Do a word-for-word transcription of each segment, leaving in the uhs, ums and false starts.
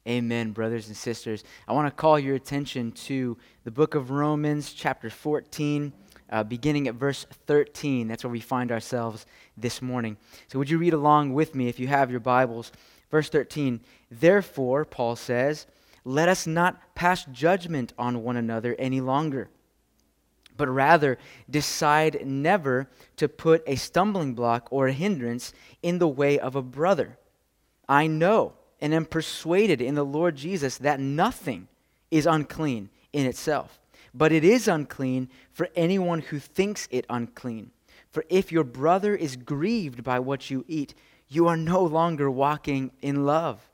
Amen, brothers and sisters. I want to call your attention to the book of Romans, chapter fourteen, uh, beginning at verse thirteen. That's where we find ourselves this morning. So would you read along with me if you have your Bibles? Verse thirteen, therefore, Paul says, let us not pass judgment on one another any longer, but rather decide never to put a stumbling block or a hindrance in the way of a brother. I know and am persuaded in the Lord Jesus that nothing is unclean in itself, but it is unclean for anyone who thinks it unclean. For if your brother is grieved by what you eat, you are no longer walking in love.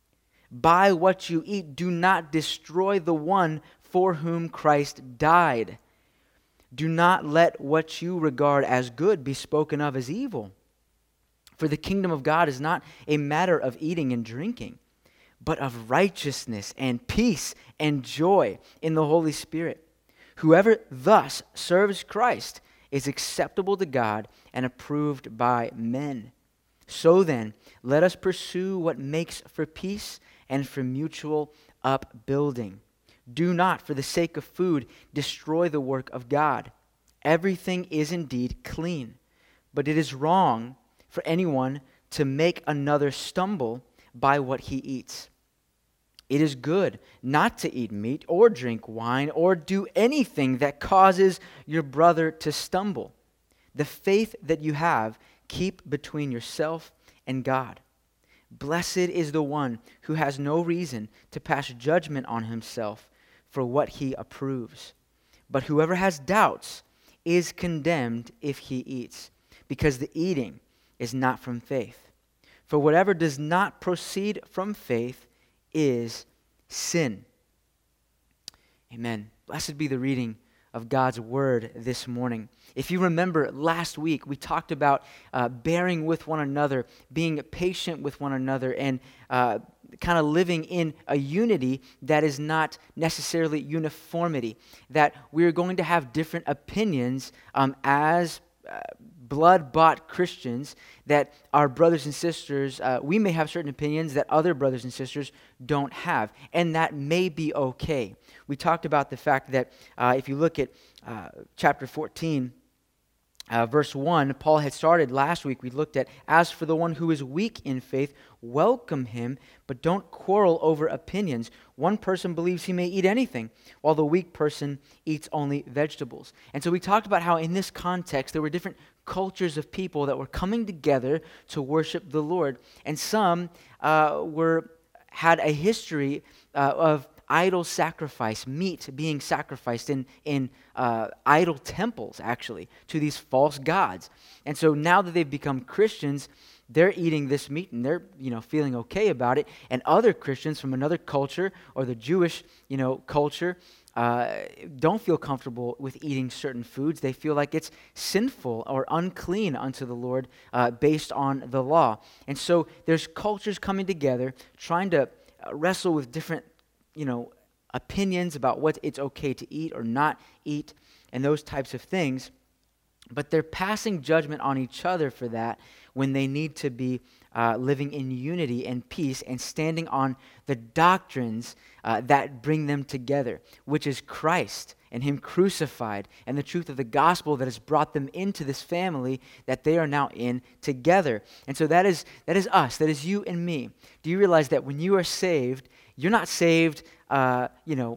By what you eat, do not destroy the one for whom Christ died. Do not let what you regard as good be spoken of as evil. For the kingdom of God is not a matter of eating and drinking, but of righteousness and peace and joy in the Holy Spirit. Whoever thus serves Christ is acceptable to God and approved by men. So then, let us pursue what makes for peace and for mutual upbuilding. Do not, for the sake of food, destroy the work of God. Everything is indeed clean, but it is wrong for anyone to make another stumble by what he eats. It is good not to eat meat or drink wine or do anything that causes your brother to stumble. The faith that you have, keep between yourself and God. Blessed is the one who has no reason to pass judgment on himself for what he approves. But whoever has doubts is condemned if he eats, because the eating is not from faith. For whatever does not proceed from faith is sin. Amen. Blessed be the reading of God's word this morning. If you remember last week, we talked about uh, bearing with one another, being patient with one another, and uh, kind of living in a unity that is not necessarily uniformity, that we're going to have different opinions um, as uh, blood-bought Christians, that our brothers and sisters, uh, we may have certain opinions that other brothers and sisters don't have, and that may be okay. We talked about the fact that uh, if you look at uh, chapter fourteen, uh, verse one, Paul had started last week, we looked at, as for the one who is weak in faith, welcome him, but don't quarrel over opinions. One person believes he may eat anything, while the weak person eats only vegetables. And so we talked about how in this context, there were different cultures of people that were coming together to worship the Lord. And some uh, were had a history uh, of idol sacrifice, meat being sacrificed in, in uh, idol temples, actually, to these false gods. And so now that they've become Christians, they're eating this meat and they're, you know, feeling okay about it. And other Christians from another culture or the Jewish, you know, culture uh, don't feel comfortable with eating certain foods. They feel like it's sinful or unclean unto the Lord uh, based on the law. And so there's cultures coming together trying to wrestle with different, you know, opinions about what it's okay to eat or not eat and those types of things. But they're passing judgment on each other for that when they need to be uh, living in unity and peace and standing on the doctrines uh, that bring them together, which is Christ and Him crucified and the truth of the gospel that has brought them into this family that they are now in together. And so that is that is us, that is you and me. Do you realize that when you are saved, you're not saved, uh, you know,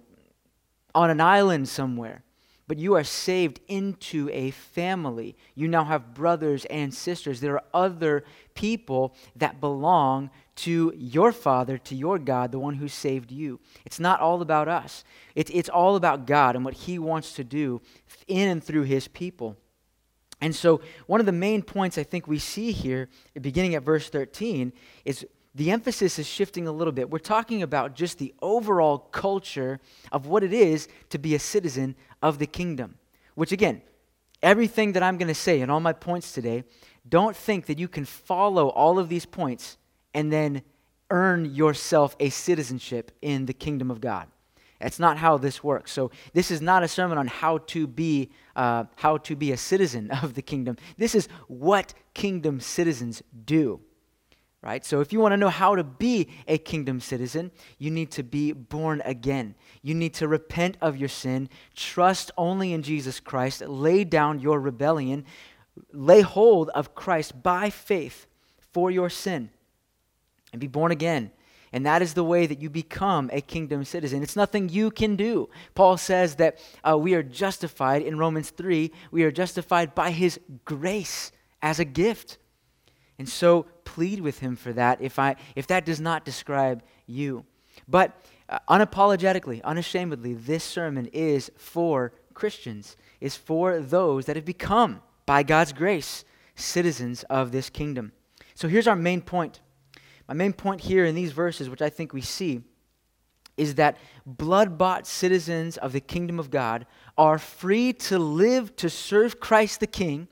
on an island somewhere, but you are saved into a family. You now have brothers and sisters. There are other people that belong to your Father, to your God, the one who saved you. It's not all about us. It's, it's all about God and what He wants to do in and through His people. And so one of the main points I think we see here, beginning at verse thirteen, is the emphasis is shifting a little bit. We're talking about just the overall culture of what it is to be a citizen of the kingdom. Which again, everything that I'm going to say and all my points today, don't think that you can follow all of these points and then earn yourself a citizenship in the kingdom of God. That's not how this works. So this is not a sermon on how to be uh, how to be a citizen of the kingdom. This is what kingdom citizens do. right? So if you want to know how to be a kingdom citizen, you need to be born again. You need to repent of your sin, trust only in Jesus Christ, lay down your rebellion, lay hold of Christ by faith for your sin, and be born again. And that is the way that you become a kingdom citizen. It's nothing you can do. Paul says that uh, we are justified in Romans three. We are justified by his grace as a gift. And so plead with him for that if I if that does not describe you. But uh, unapologetically, unashamedly, this sermon is for Christians, is for those that have become, by God's grace, citizens of this kingdom. So here's our main point. My main point here in these verses, which I think we see, is that blood-bought citizens of the kingdom of God are free to live to serve Christ the King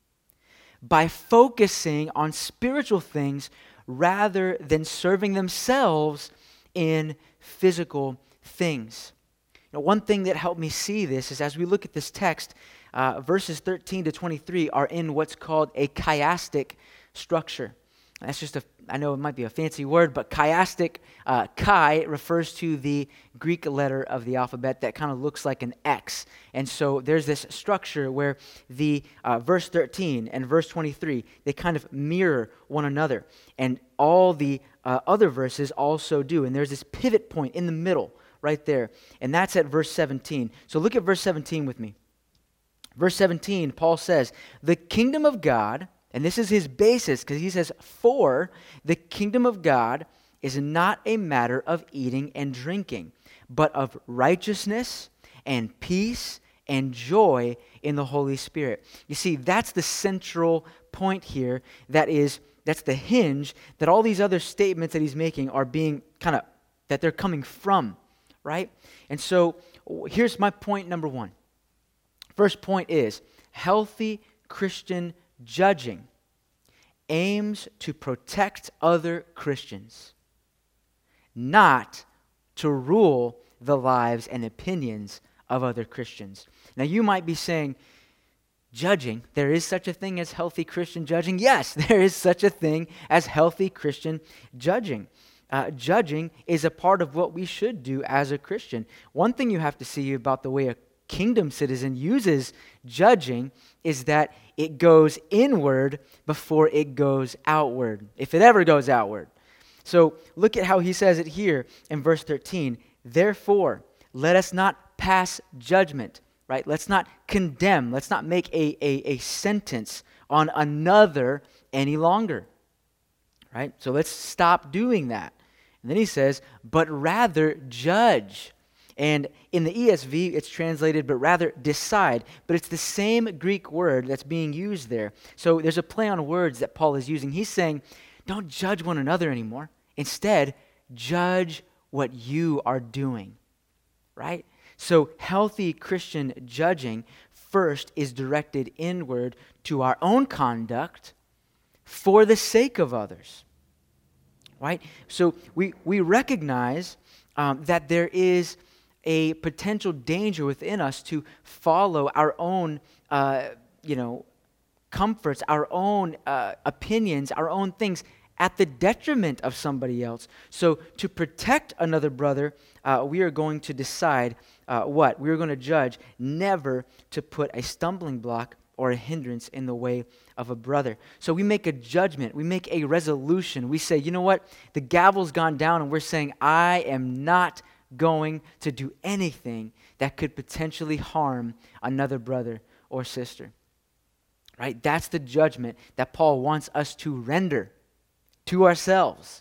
by focusing on spiritual things rather than serving themselves in physical things. Now, one thing that helped me see this is as we look at this text, uh, verses thirteen to twenty-three are in what's called a chiastic structure. That's just a, I know it might be a fancy word, but chiastic, uh, chi refers to the Greek letter of the alphabet that kind of looks like an X. And so there's this structure where the uh, verse thirteen and verse twenty-three, they kind of mirror one another. And all the uh, other verses also do. And there's this pivot point in the middle right there. And that's at verse seventeen. So look at verse seventeen with me. Verse seventeen, Paul says, "The kingdom of God," and this is his basis, because he says, "For the kingdom of God is not a matter of eating and drinking, but of righteousness and peace and joy in the Holy Spirit." You see, that's the central point here. That is, that's the hinge that all these other statements that he's making are being kind of, that they're coming from, right? And so here's my point number one. First point is, healthy Christian judging aims to protect other Christians, not to rule the lives and opinions of other Christians. Now, you might be saying, judging, there is such a thing as healthy Christian judging? Yes, there is such a thing as healthy Christian judging. Uh, judging is a part of what we should do as a Christian. One thing you have to see about the way a kingdom citizen uses judging is that it goes inward before it goes outward, if it ever goes outward. So look at how he says it here in verse thirteen. "Therefore, let us not pass judgment," right? Let's not condemn. Let's not make a, a, a sentence on another any longer, right? So let's stop doing that. And then he says, "But rather judge." And in the E S V, it's translated, "but rather decide." But it's the same Greek word that's being used there. So there's a play on words that Paul is using. He's saying, don't judge one another anymore. Instead, judge what you are doing, right? So healthy Christian judging first is directed inward to our own conduct for the sake of others, right? So we, we recognize um, that there is a potential danger within us to follow our own, uh, you know, comforts, our own uh, opinions, our own things at the detriment of somebody else. So to protect another brother, uh, we are going to decide uh, what? We are going to judge never to put a stumbling block or a hindrance in the way of a brother. So we make a judgment. We make a resolution. We say, you know what? The gavel's gone down and we're saying, I am not going to do anything that could potentially harm another brother or sister, right? That's the judgment that Paul wants us to render to ourselves.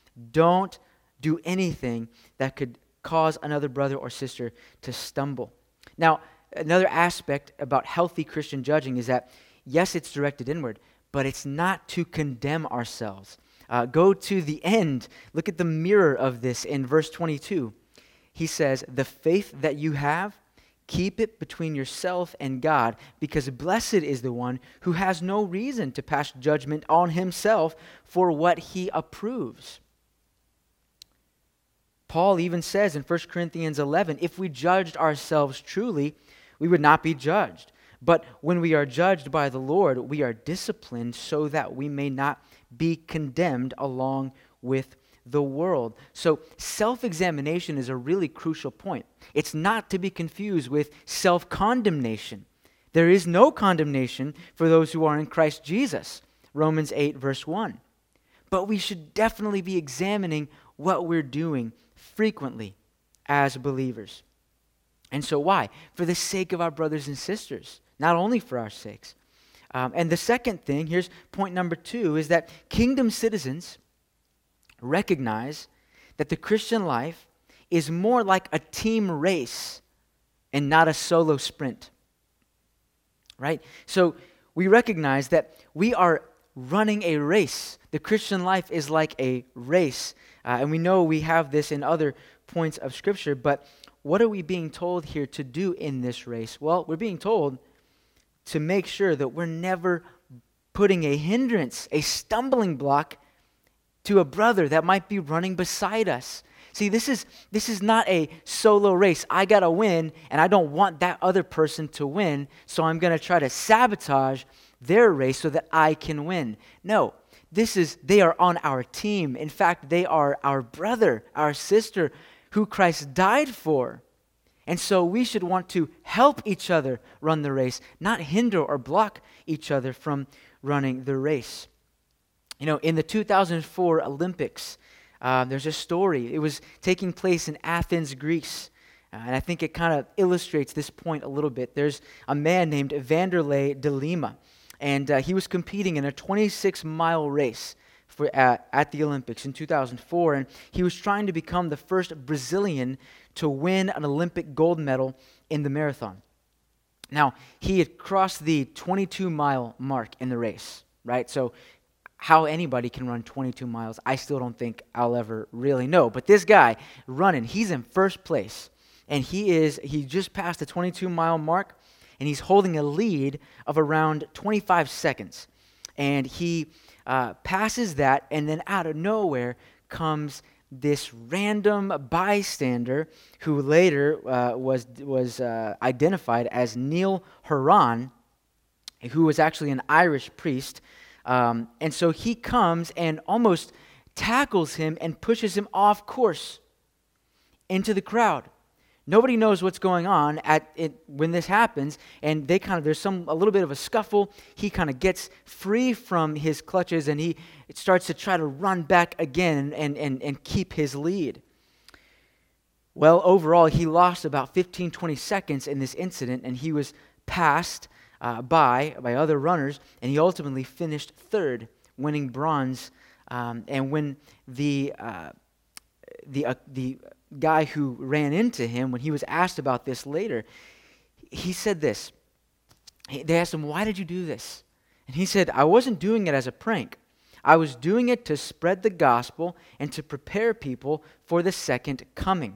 Don't do anything that could cause another brother or sister to stumble. Now, another aspect about healthy Christian judging is that, yes, it's directed inward, but it's not to condemn ourselves. Uh, go to the end. Look at the mirror of this in verse twenty-two. He says, "The faith that you have, keep it between yourself and God, because blessed is the one who has no reason to pass judgment on himself for what he approves." Paul even says in First Corinthians eleven, if we judged ourselves truly, we would not be judged. But when we are judged by the Lord, we are disciplined so that we may not be condemned along with the world. So self-examination is a really crucial point. It's not to be confused with self-condemnation. There is no condemnation for those who are in Christ Jesus, Romans eight, verse one. But we should definitely be examining what we're doing frequently as believers. And so why? For the sake of our brothers and sisters, not only for our sakes. Um, and the second thing, here's point number two, is that kingdom citizens recognize that the Christian life is more like a team race and not a solo sprint. Right? So we recognize that we are running a race. The Christian life is like a race. Uh, and we know we have this in other points of Scripture, but what are we being told here to do in this race? Well, we're being told to make sure that we're never putting a hindrance, a stumbling block to a brother that might be running beside us. See, this is this is not a solo race. I got to win, and I don't want that other person to win, so I'm going to try to sabotage their race so that I can win. No, this is, they are on our team. In fact, they are our brother, our sister, who Christ died for. And so we should want to help each other run the race, not hinder or block each other from running the race. You know, in the two thousand four Olympics, uh, there's a story. It was taking place in Athens, Greece. Uh, and I think it kind of illustrates this point a little bit. There's a man named Vanderlei de Lima, and uh, he was competing in a twenty-six mile race for uh, at the Olympics in two thousand four, and he was trying to become the first Brazilian to win an Olympic gold medal in the marathon. Now, he had crossed the twenty-two mile mark in the race, right? So how anybody can run twenty-two miles, I still don't think I'll ever really know. But this guy running, he's in first place. And he is, he just passed the twenty-two mile mark, and he's holding a lead of around twenty-five seconds. And he uh, passes that, and then out of nowhere comes this random bystander who later uh, was, was uh, identified as Neil Horan, who was actually an Irish priest. Um, and so he comes and almost tackles him and pushes him off course into the crowd. Nobody knows what's going on at it when this happens, and they kind of there's some a little bit of a scuffle. He kind of gets free from his clutches, and he starts to try to run back again and and and keep his lead. Well, overall, he lost about fifteen, twenty seconds in this incident, and he was passed uh, by by other runners, and he ultimately finished third, winning bronze. Um, and when the uh, the uh, the guy who ran into him, when he was asked about this later, he said this. They asked him, "Why did you do this?" And he said, "I wasn't doing it as a prank. I was doing it to spread the gospel and to prepare people for the second coming."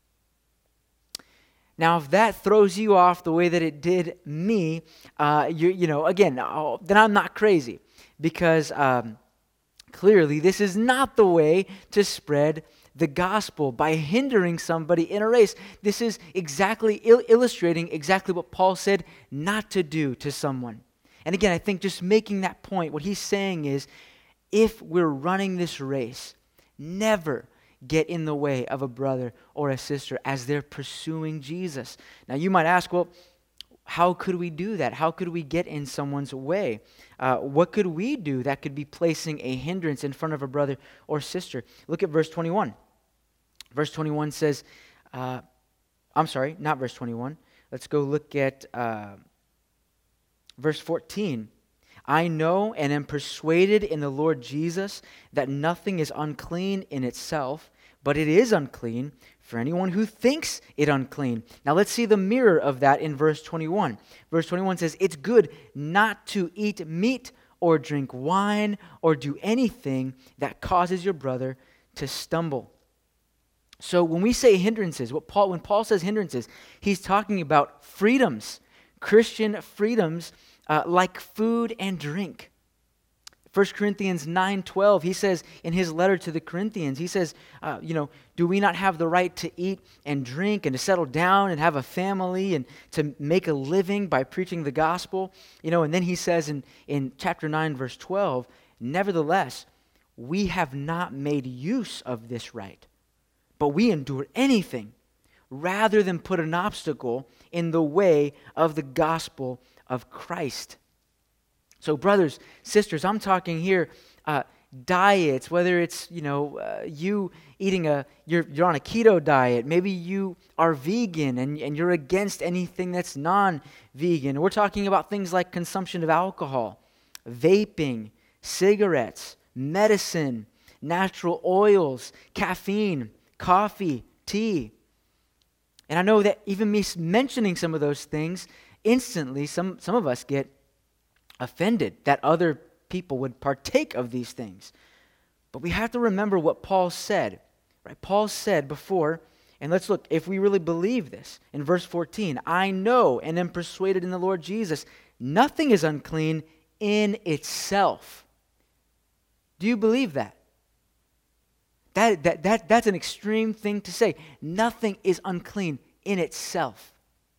Now, if that throws you off the way that it did me, uh, you, you know, again, oh, then I'm not crazy, because um, clearly this is not the way to spread the gospel, by hindering somebody in a race. This is exactly il- illustrating exactly what Paul said not to do to someone. And again, I think just making that point, what he's saying is, if we're running this race, never get in the way of a brother or a sister as they're pursuing Jesus. Now, you might ask, well, how could we do that? How could we get in someone's way? Uh, what could we do that could be placing a hindrance in front of a brother or sister? Look at verse twenty-one. Verse twenty-one says, uh, I'm sorry, not verse twenty-one. Let's go look at uh, verse fourteen. "I know and am persuaded in the Lord Jesus that nothing is unclean in itself, but it is unclean for anyone who thinks it unclean." Now let's see the mirror of that in verse twenty-one. Verse twenty-one says, "It's good not to eat meat or drink wine or do anything that causes your brother to stumble." So when we say hindrances, what Paul when Paul says hindrances, he's talking about freedoms, Christian freedoms, uh, like food and drink. First Corinthians nine twelve, he says in his letter to the Corinthians, he says, uh, you know, do we not have the right to eat and drink and to settle down and have a family and to make a living by preaching the gospel? You know, and then he says in, in chapter nine, verse twelve, nevertheless, we have not made use of this right, but we endure anything rather than put an obstacle in the way of the gospel of Christ. So brothers, sisters, I'm talking here uh, diets, whether it's, you know, uh, you eating a, you're, you're on a keto diet, maybe you are vegan and, and you're against anything that's non-vegan. We're talking about things like consumption of alcohol, vaping, cigarettes, medicine, natural oils, caffeine, coffee, tea. And I know that even me mentioning some of those things, instantly some, some of us get offended that other people would partake of these things. But we have to remember what Paul said, right? Paul said before, and let's look, if we really believe this, in verse fourteen, I know and am persuaded in the Lord Jesus, nothing is unclean in itself. Do you believe that? That, that, that? That's an extreme thing to say. Nothing is unclean in itself.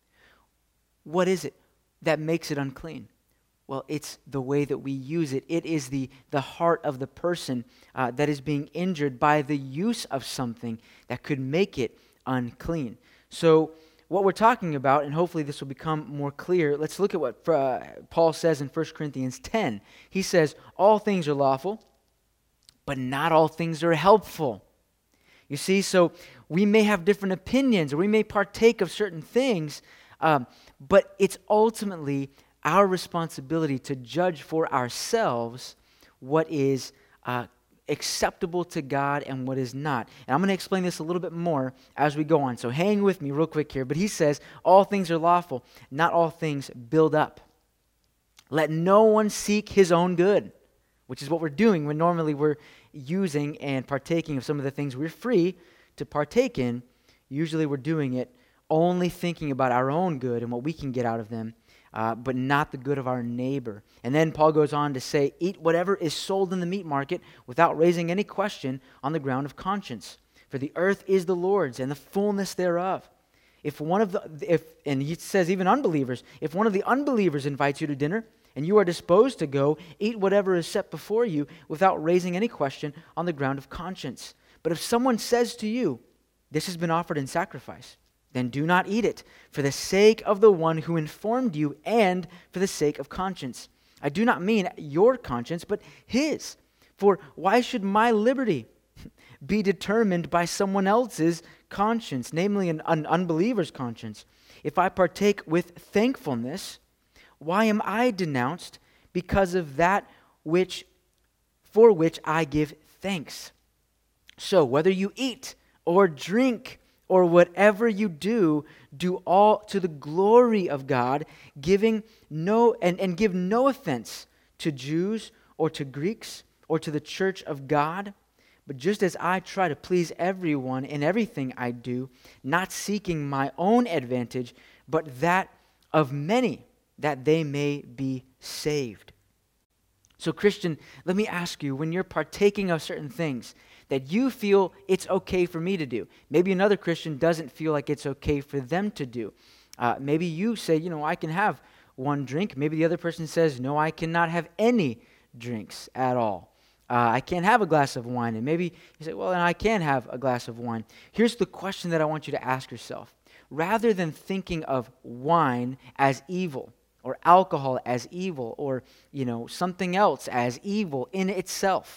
What is it that makes it unclean? Well, it's the way that we use it. It is the, the heart of the person uh, that is being injured by the use of something that could make it unclean. So what we're talking about, and hopefully this will become more clear, let's look at what uh, Paul says in First Corinthians ten. He says, all things are lawful, but not all things are helpful. You see, so we may have different opinions, or we may partake of certain things, um, but it's ultimately our responsibility to judge for ourselves what is uh, acceptable to God and what is not. And I'm going to explain this a little bit more as we go on. So hang with me real quick here. But he says, all things are lawful, not all things build up. Let no one seek his own good, which is what we're doing when normally we're using and partaking of some of the things we're free to partake in. Usually we're doing it only thinking about our own good and what we can get out of them. Uh, but not the good of our neighbor. And then Paul goes on to say, eat whatever is sold in the meat market without raising any question on the ground of conscience. For the earth is the Lord's and the fullness thereof. If one of the, if and he says even unbelievers, if one of the unbelievers invites you to dinner and you are disposed to go, eat whatever is set before you without raising any question on the ground of conscience. But if someone says to you, this has been offered in sacrifice, then do not eat it, for the sake of the one who informed you and for the sake of conscience. I do not mean your conscience, but his. For why should my liberty be determined by someone else's conscience, namely an, an unbeliever's conscience? If I partake with thankfulness, why am I denounced because of that which for which I give thanks? So whether you eat or drink or whatever you do, do all to the glory of God, giving no and, and give no offense to Jews or to Greeks or to the church of God. But just as I try to please everyone in everything I do, not seeking my own advantage, but that of many, that they may be saved. So Christian, let me ask you, when you're partaking of certain things that you feel it's okay for me to do, maybe another Christian doesn't feel like it's okay for them to do. Uh, maybe you say, you know, I can have one drink. Maybe the other person says, no, I cannot have any drinks at all. Uh, I can't have a glass of wine. And maybe you say, well, then I can have a glass of wine. Here's the question that I want you to ask yourself. Rather than thinking of wine as evil, or alcohol as evil, or, you know, something else as evil in itself,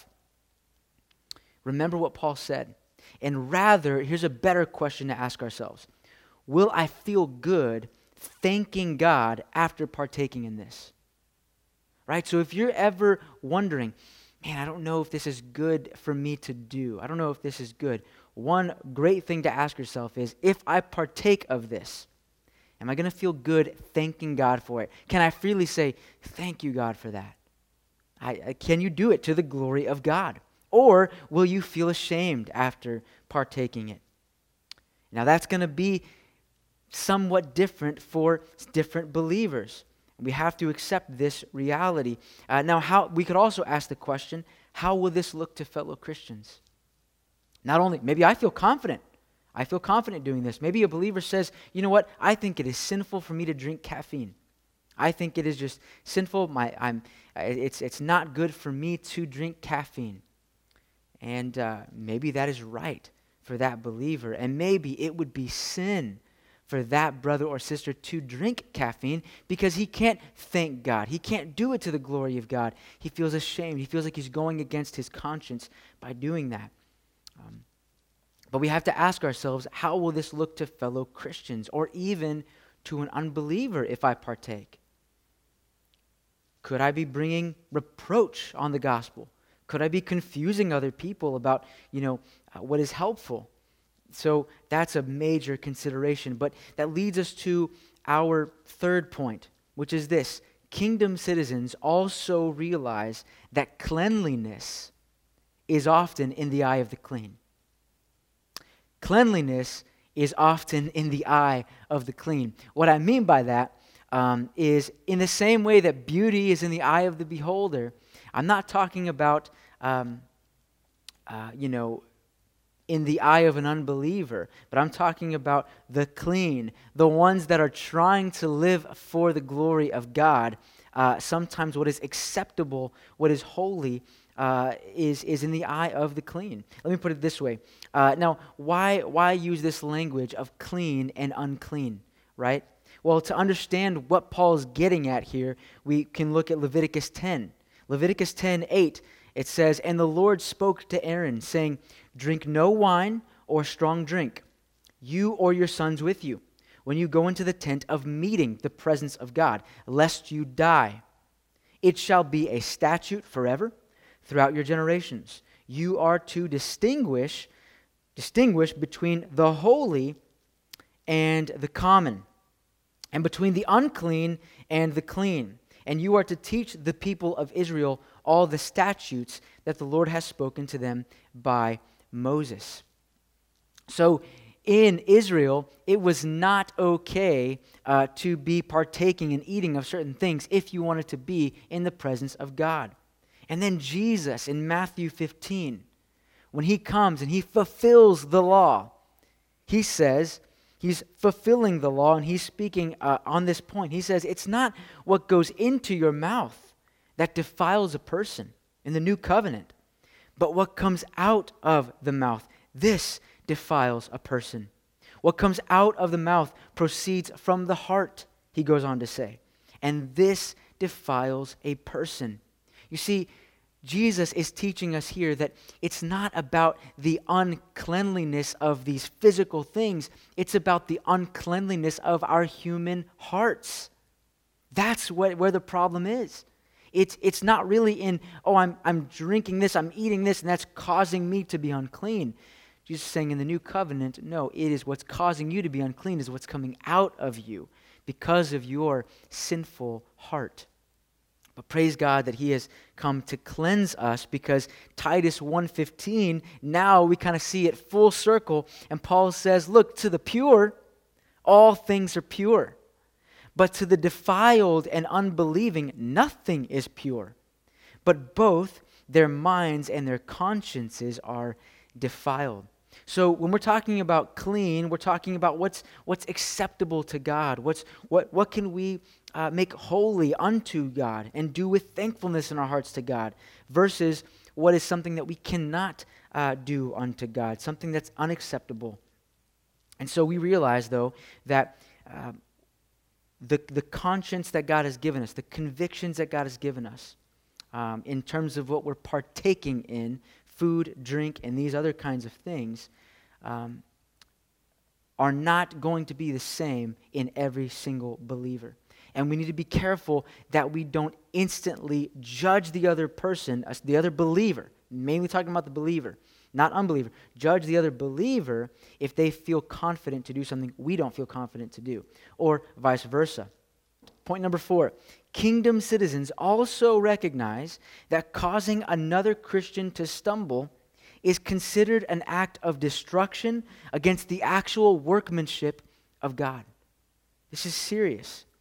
remember what Paul said. And rather, here's a better question to ask ourselves. Will I feel good thanking God after partaking in this? Right? So if you're ever wondering, man, I don't know if this is good for me to do. I don't know if this is good. One great thing to ask yourself is, if I partake of this, am I going to feel good thanking God for it? Can I freely say, thank you, God, for that? I, I, can you do it to the glory of God? Or will you feel ashamed after partaking it? Now that's going to be somewhat different for different believers. We have to accept this reality. Uh, now, how we could also ask the question, how will this look to fellow Christians? Not only, maybe I feel confident. I feel confident doing this. Maybe a believer says, you know what, I think it is sinful for me to drink caffeine. I think it is just sinful. My, I'm, it's, it's not good for me to drink caffeine. And uh, maybe that is right for that believer. And maybe it would be sin for that brother or sister to drink caffeine because he can't thank God. He can't do it to the glory of God. He feels ashamed. He feels like he's going against his conscience by doing that. Um, but we have to ask ourselves, how will this look to fellow Christians or even to an unbeliever if I partake? Could I be bringing reproach on the gospel? Could I be confusing other people about, you know, uh, what is helpful? So that's a major consideration. But that leads us to our third point, which is this. Kingdom citizens also realize that cleanliness is often in the eye of the clean. Cleanliness is often in the eye of the clean. What I mean by that um, is in the same way that beauty is in the eye of the beholder, I'm not talking about, um, uh, you know, in the eye of an unbeliever, but I'm talking about the clean, the ones that are trying to live for the glory of God. Uh, sometimes what is acceptable, what is holy, uh, is is in the eye of the clean. Let me put it this way. Uh, now, why why use this language of clean and unclean, right? Well, to understand what Paul's getting at here, we can look at Leviticus ten. Leviticus ten eight, it says, "And the Lord spoke to Aaron, saying, drink no wine or strong drink, you or your sons with you, when you go into the tent of meeting the presence of God, lest you die. It shall be a statute forever throughout your generations. You are to distinguish, distinguish between the holy and the common, and between the unclean and the clean. And you are to teach the people of Israel all the statutes that the Lord has spoken to them by Moses." So in Israel, it was not okay uh, to be partaking and eating of certain things if you wanted to be in the presence of God. And then Jesus in Matthew fifteen, when he comes and he fulfills the law, he says, he's fulfilling the law, and he's speaking uh, on this point. He says, it's not what goes into your mouth that defiles a person in the new covenant, but what comes out of the mouth, this defiles a person. What comes out of the mouth proceeds from the heart, he goes on to say, and this defiles a person. You see, Jesus is teaching us here that it's not about the uncleanliness of these physical things. It's about the uncleanliness of our human hearts. That's what, where the problem is. It's, it's not really in, oh, I'm, I'm drinking this, I'm eating this, and that's causing me to be unclean. Jesus is saying in the new covenant, no, it is what's causing you to be unclean is what's coming out of you because of your sinful heart. But praise God that he has come to cleanse us, because Titus one fifteen, now we kind of see it full circle, and Paul says, look, to the pure, all things are pure. But to the defiled and unbelieving, nothing is pure. But both their minds and their consciences are defiled. So when we're talking about clean, we're talking about what's what's acceptable to God. What's what what can we uh, make holy unto God and do with thankfulness in our hearts to God, versus what is something that we cannot uh, do unto God, something that's unacceptable. And so we realize, though, that uh, the the conscience that God has given us, the convictions that God has given us, um, in terms of what we're partaking in, food, drink, and these other kinds of things, um, are not going to be the same in every single believer. And we need to be careful that we don't instantly judge the other person, uh, the other believer, mainly talking about the believer, not unbeliever. Judge the other believer if they feel confident to do something we don't feel confident to do, or vice versa. Point number four, kingdom citizens also recognize that causing another Christian to stumble is considered an act of destruction against the actual workmanship of God. This is serious.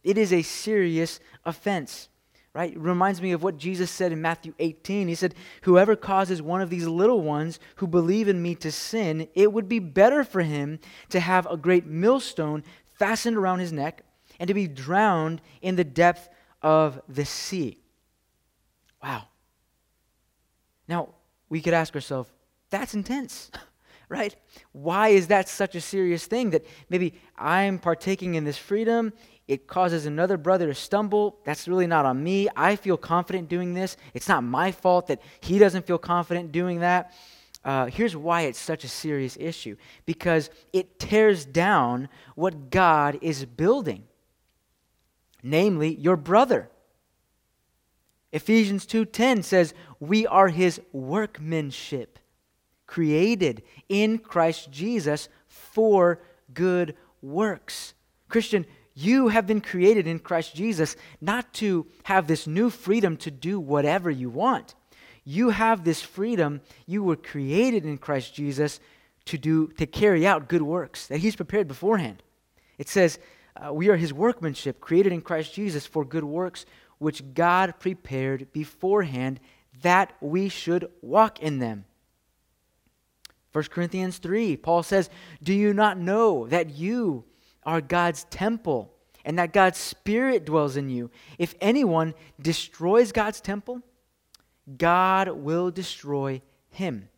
It is a serious offense, right? It reminds me of what Jesus said in Matthew eighteen. He said, whoever causes one of these little ones who believe in me to sin, it would be better for him to have a great millstone fastened around his neck and to be drowned in the depth of the sea. Wow. Now, we could ask ourselves, that's intense, right? Why is that such a serious thing that maybe I'm partaking in this freedom, it causes another brother to stumble, that's really not on me, I feel confident doing this, it's not my fault that he doesn't feel confident doing that. Uh, here's why it's such a serious issue, because it tears down what God is building, namely your brother. Ephesians two ten says, we are his workmanship, created in Christ Jesus for good works. Christian, you have been created in Christ Jesus not to have this new freedom to do whatever you want. You have this freedom. You were created in Christ Jesus to do, to carry out good works that he's prepared beforehand. It says, uh, we are his workmanship, created in Christ Jesus for good works, which God prepared beforehand that we should walk in them. First Corinthians three, Paul says, do you not know that you are God's temple and that God's Spirit dwells in you? If anyone destroys God's temple, God will destroy him.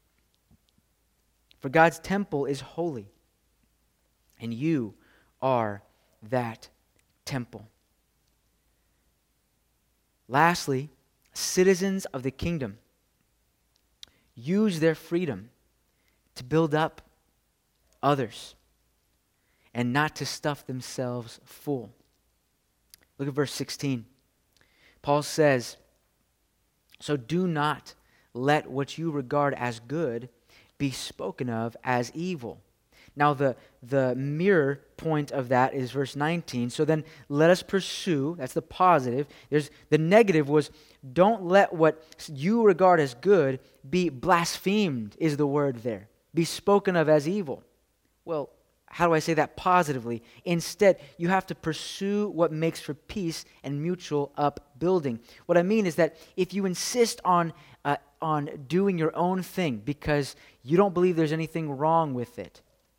For God's temple is holy, and you are that temple. Lastly, citizens of the kingdom use their freedom to build up others and not to stuff themselves full. Look at verse sixteen. Paul says, so do not let what you regard as good be spoken of as evil. Now, the, the mirror point of that is verse nineteen. So then let us pursue, that's the positive. There's the negative was, don't let what you regard as good be blasphemed, is the word there. Be spoken of as evil. Well, how do I say that positively? Instead, you have to pursue what makes for peace and mutual upbuilding. What I mean is that if you insist on uh, on doing your own thing because you don't believe there's anything wrong with it,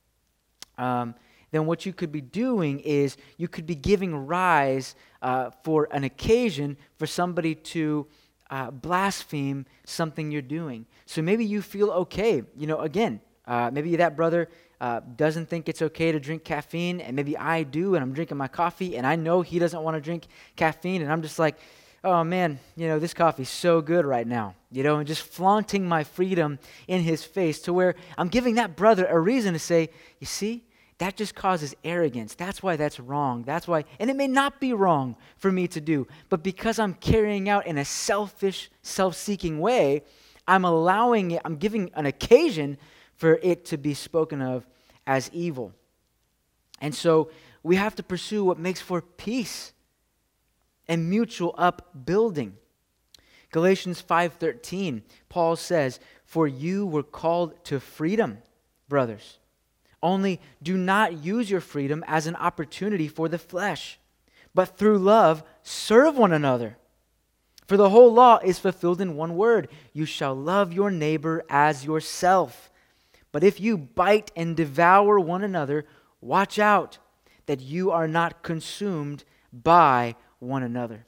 um, then what you could be doing is you could be giving rise uh, for an occasion for somebody to uh, blaspheme something you're doing. So maybe you feel okay, you know, again, uh, maybe that brother uh, doesn't think it's okay to drink caffeine, and maybe I do, and I'm drinking my coffee, and I know he doesn't want to drink caffeine, and I'm just like, oh man, you know, this coffee's so good right now, you know, and just flaunting my freedom in his face to where I'm giving that brother a reason to say, you see, that just causes arrogance. That's why that's wrong. That's why, and it may not be wrong for me to do, but because I'm carrying out in a selfish, self-seeking way, I'm allowing it, I'm giving an occasion for it to be spoken of as evil. And so we have to pursue what makes for peace and mutual upbuilding. Galatians five thirteen, Paul says, for you were called to freedom, brothers. Only do not use your freedom as an opportunity for the flesh, but through love serve one another. For the whole law is fulfilled in one word, you shall love your neighbor as yourself. But if you bite and devour one another, watch out that you are not consumed by one another.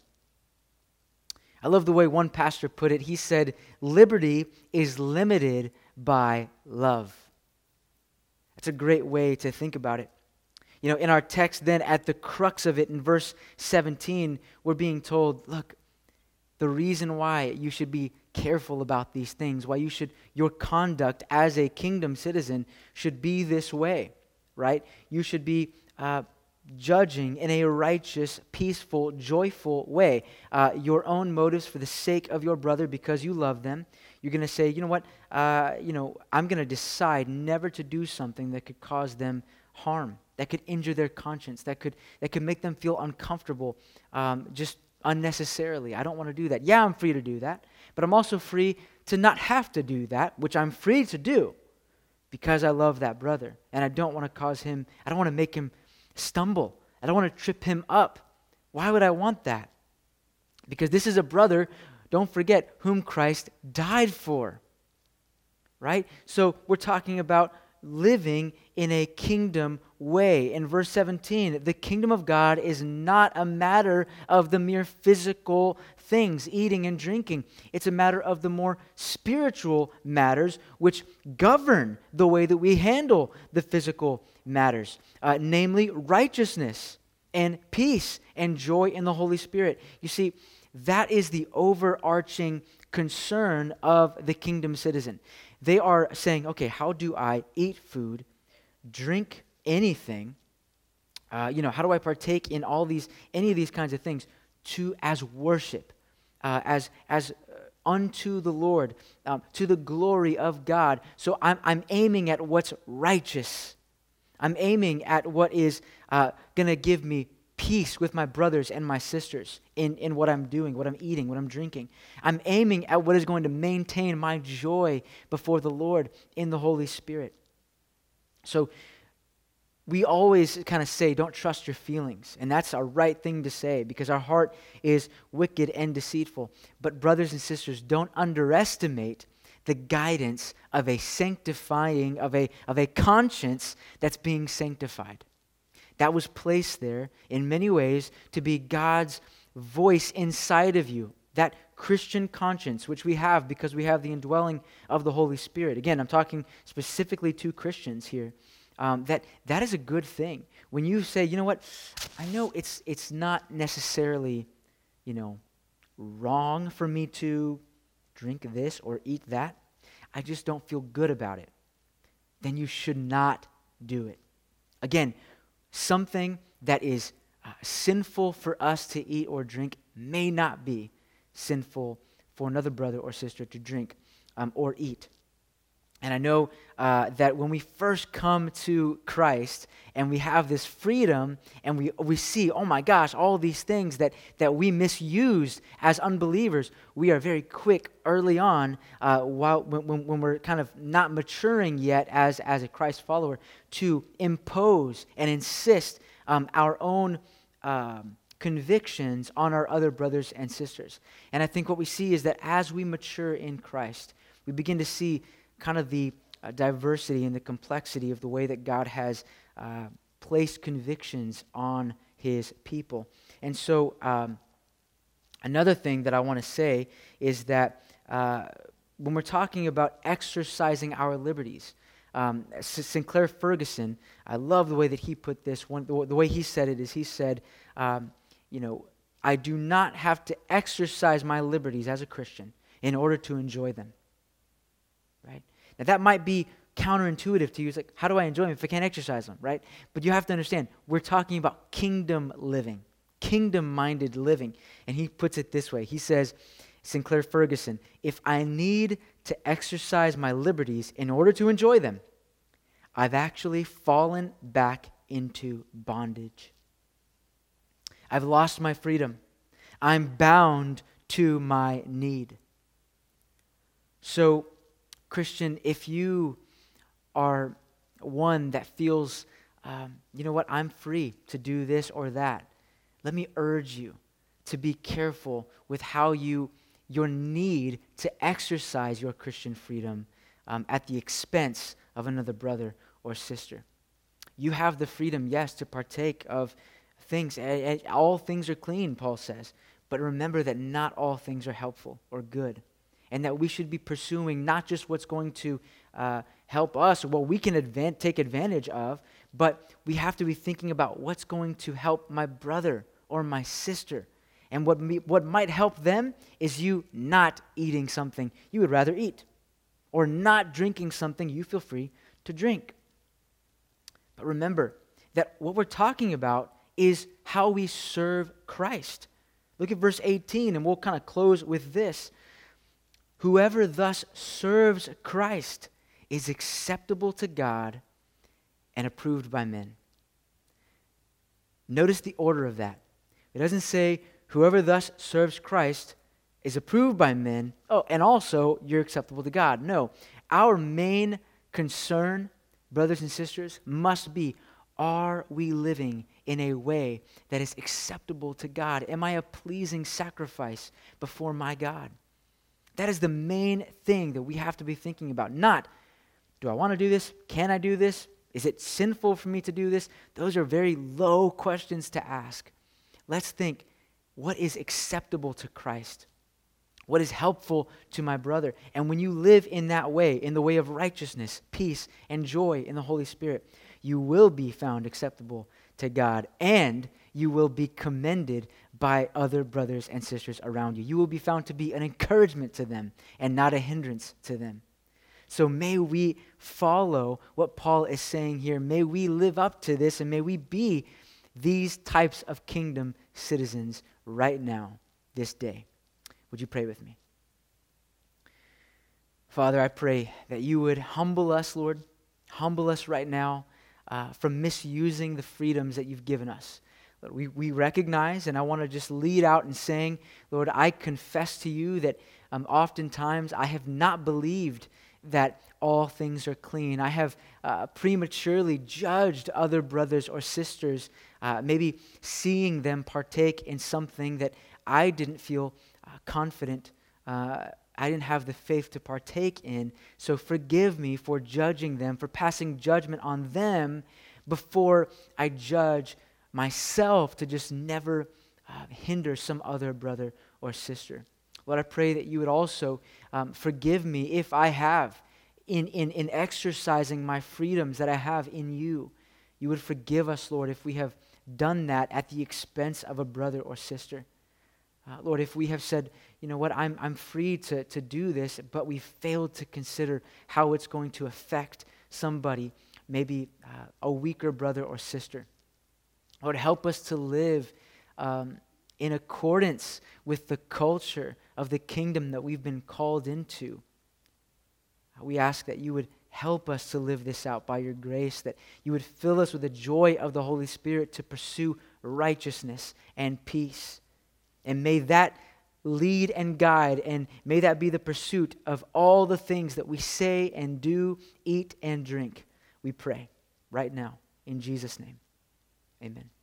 I love the way one pastor put it. He said, liberty is limited by love. That's a great way to think about it. You know, in our text then, at the crux of it in verse seventeen, we're being told, look, the reason why you should be careful about these things, why you should, your conduct as a kingdom citizen should be this way, right? You should be uh, judging in a righteous, peaceful, joyful way. Uh, your own motives for the sake of your brother because you love them. You're going to say, you know what, uh, you know, I'm going to decide never to do something that could cause them harm, that could injure their conscience, that could that could make them feel uncomfortable um, just unnecessarily. I don't want to do that. Yeah, I'm free to do that, but I'm also free to not have to do that, which I'm free to do because I love that brother, and I don't want to cause him, I don't want to make him stumble. I don't want to trip him up Why would I want that? Because this is a brother, don't forget, whom Christ died for. Right? So we're talking about living in a kingdom way. In verse seventeen, the kingdom of God is not a matter of the mere physical things, eating and drinking. It's a matter of the more spiritual matters which govern the way that we handle the physical matters, uh, namely righteousness and peace and joy in the Holy Spirit. You see, that is the overarching concern of the kingdom citizen. They are saying, okay, how do I eat food, drink anything, uh, you know, how do I partake in all these, any of these kinds of things to, as worship, uh, as, as unto the Lord, um, to the glory of God. So I'm, I'm aiming at what's righteous. I'm aiming at what is uh, going to give me peace with my brothers and my sisters in, in what I'm doing, what I'm eating, what I'm drinking. I'm aiming at what is going to maintain my joy before the Lord in the Holy Spirit. So we always kind of say, don't trust your feelings. And that's a right thing to say because our heart is wicked and deceitful. But brothers and sisters, don't underestimate the guidance of a sanctifying, of a, of a conscience that's being sanctified. That was placed there in many ways to be God's voice inside of you. That Christian conscience, which we have because we have the indwelling of the Holy Spirit. Again, I'm talking specifically to Christians here. Um, that that is a good thing. When you say, you know what, I know it's it's not necessarily, you know, wrong for me to drink this or eat that. I just don't feel good about it. Then you should not do it. Again, something that is uh, sinful for us to eat or drink may not be sinful for another brother or sister to drink um, or eat. And I know uh, that when we first come to Christ and we have this freedom and we we see, oh my gosh, all these things that, that we misused as unbelievers, we are very quick early on, uh, while when, when we're kind of not maturing yet as, as a Christ follower, to impose and insist um, our own um, convictions on our other brothers and sisters. And I think what we see is that as we mature in Christ, we begin to see kind of the uh, diversity and the complexity of the way that God has uh, placed convictions on his people. And so um, another thing that I want to say is that uh, when we're talking about exercising our liberties, um, Sinclair Ferguson, I love the way that he put this. One, the, the way he said it is he said, um, you know, I do not have to exercise my liberties as a Christian in order to enjoy them. Right? Now that might be counterintuitive to you. It's like, how do I enjoy them if I can't exercise them, right? But you have to understand, we're talking about kingdom living, kingdom-minded living. And he puts it this way. He says, Sinclair Ferguson, if I need to exercise my liberties in order to enjoy them, I've actually fallen back into bondage. I've lost my freedom. I'm bound to my need. So, Christian, if you are one that feels, um, you know what, I'm free to do this or that, let me urge you to be careful with how you, your need to exercise your Christian freedom um, at the expense of another brother or sister. You have the freedom, yes, to partake of things. All things are clean, Paul says, but remember that not all things are helpful or good. And that we should be pursuing not just what's going to uh, help us or what we can advan- take advantage of, but we have to be thinking about what's going to help my brother or my sister. And what me, what might help them is you not eating something you would rather eat, or not drinking something you feel free to drink. But remember that what we're talking about is how we serve Christ. Look at verse eighteen, and we'll kind of close with this. Whoever thus serves Christ is acceptable to God and approved by men. Notice the order of that. It doesn't say whoever thus serves Christ is approved by men, oh, and also you're acceptable to God. No, our main concern, brothers and sisters, must be, are we living in a way that is acceptable to God? Am I a pleasing sacrifice before my God? That is the main thing that we have to be thinking about. Not, do I want to do this? Can I do this? Is it sinful for me to do this? Those are very low questions to ask. Let's think, what is acceptable to Christ? What is helpful to my brother? And when you live in that way, in the way of righteousness, peace, and joy in the Holy Spirit, you will be found acceptable to God, and you will be commended by other brothers and sisters around you. You will be found to be an encouragement to them and not a hindrance to them. So may we follow what Paul is saying here. May we live up to this, and may we be these types of kingdom citizens right now, this day. Would you pray with me? Father, I pray that you would humble us, Lord. Humble us right now uh, from misusing the freedoms that you've given us. Lord, we, we recognize, and I want to just lead out in saying, Lord, I confess to you that um, oftentimes I have not believed that all things are clean. I have uh, prematurely judged other brothers or sisters, uh, maybe seeing them partake in something that I didn't feel uh, confident. Uh, I didn't have the faith to partake in. So forgive me for judging them, for passing judgment on them before I judge myself to just never uh, hinder some other brother or sister. Lord, I pray that you would also um, forgive me if I have, in, in, in exercising my freedoms that I have in you. You would forgive us, Lord, if we have done that at the expense of a brother or sister. Uh, Lord, if we have said, you know what, I'm, I'm free to, to do this, but we failed to consider how it's going to affect somebody, maybe uh, a weaker brother or sister. Lord, help us to live um, in accordance with the culture of the kingdom that we've been called into. We ask that you would help us to live this out by your grace, that you would fill us with the joy of the Holy Spirit to pursue righteousness and peace. And may that lead and guide, and may that be the pursuit of all the things that we say and do, eat and drink. We pray right now in Jesus' name. Amen.